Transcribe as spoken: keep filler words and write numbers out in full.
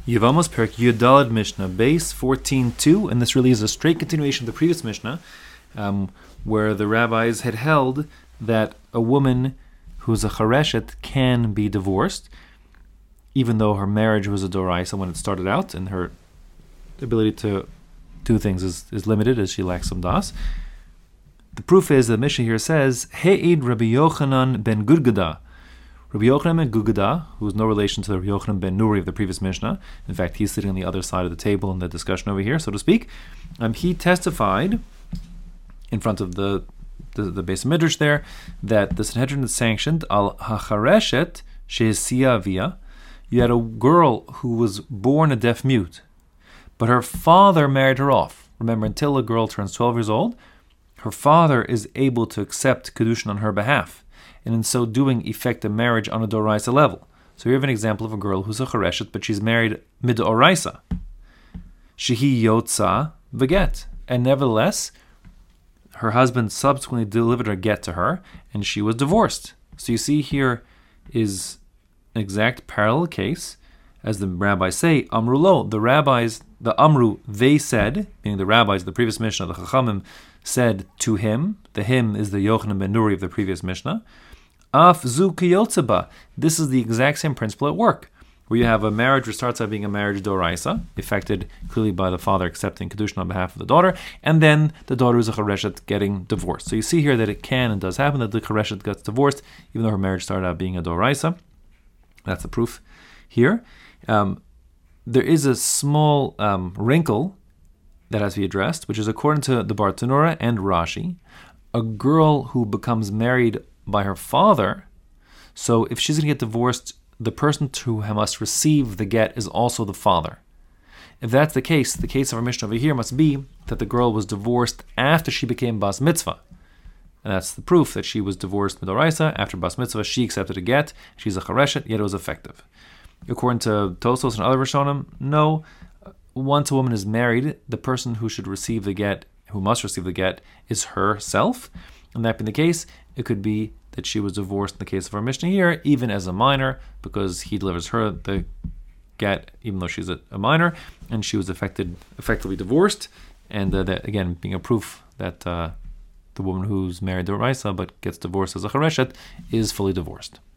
Yevamos Perek Yudalad Mishnah, base fourteen two, and this really is a straight continuation of the previous Mishnah, um, where the rabbis had held that a woman who's a chareshet can be divorced, even though her marriage was a doraisa when it started out, and her ability to do things is, is limited as she lacks some das. The proof is that the Mishnah here says, He'id Rabbi Yochanan ben Gudgada. Rabbi Yochanan ben Gudgada, who is no relation to the Rabbi Yochanan ben Nuri of the previous Mishnah. In fact, he's sitting on the other side of the table in the discussion over here, so to speak. Um, he testified in front of the the, the Beis Midrash there that the Sanhedrin had sanctioned al hachareshet she'esiya avia. You had a girl who was born a deaf mute, but her father married her off. Remember, until a girl turns twelve years old, her father is able to accept kedushin on her behalf, and in so doing effect a marriage on a doraisa level. So you have an example of a girl who's a chareshet, but she's married mid-oraisa. Shehi yotza v'get. And nevertheless, her husband subsequently delivered a get to her, and she was divorced. So you see here is an exact parallel case, as the rabbis say, Amru lo, the rabbis, the Amru, they said, meaning the rabbis, the previous Mishnah, the Chachamim, said to him, the him is the Yochanan ben Nuri of the previous Mishnah, Af zu kiyotzeba. This is the exact same principle at work, where you have a marriage which starts out being a marriage doraisa, effected clearly by the father accepting kedushin on behalf of the daughter, and then the daughter is a chareshet getting divorced. So you see here that it can and does happen that the chareshet gets divorced, even though her marriage started out being a doraisa. That's the proof here. Um, there is a small um, wrinkle that has to be addressed, which is according to the Bartanura and Rashi, a girl who becomes married by her father, so if she's going to get divorced, the person who must receive the get is also the father. If that's the case, the case of our Mishnah over here must be that the girl was divorced after she became bas mitzvah. And that's the proof that she was divorced midoraisa. After bas mitzvah, she accepted a get. She's a chareshet, yet it was effective. According to Tosos and other Rishonim, no. Once a woman is married, the person who should receive the get, who must receive the get, is herself. And that being the case, it could be that she was divorced in the case of our Mishnah here, even as a minor, because he delivers her the get, even though she's a, a minor, and she was affected, effectively divorced. And uh, that, again, being a proof that uh, the woman who's married to Raisa but gets divorced as a chareshet is fully divorced.